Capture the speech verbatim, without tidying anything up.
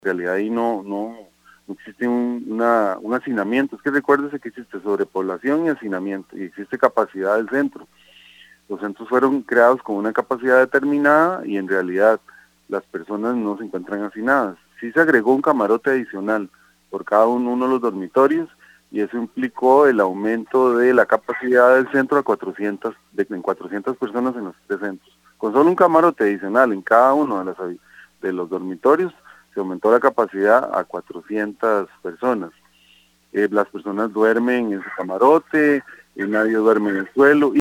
En realidad ahí no, no, no existe un, una, un hacinamiento. Es que recuérdese que existe sobrepoblación y hacinamiento, y existe capacidad del centro. Los centros fueron creados con una capacidad determinada y en realidad las personas no se encuentran hacinadas. Sí se agregó un camarote adicional por cada uno, uno de los dormitorios, y eso implicó el aumento de la capacidad del centro a cuatrocientas, de, en cuatrocientas personas en los tres centros. Con solo un camarote adicional en cada uno de, las, de los dormitorios, se aumentó la capacidad a cuatrocientas personas. Eh, las personas duermen en su camarote, eh, nadie duerme en el suelo.